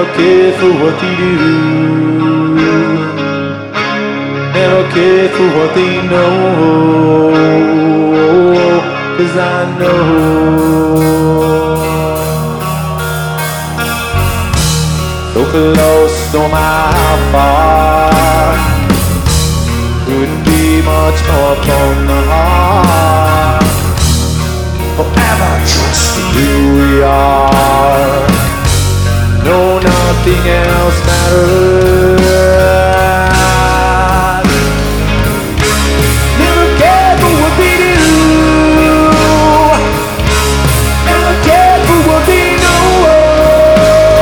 Never care for what they do. Never care for what they know. 'Cause I know. So close, no matter how far. Couldn't be much more from the heart. Forever trusting who we are. No, nothing else.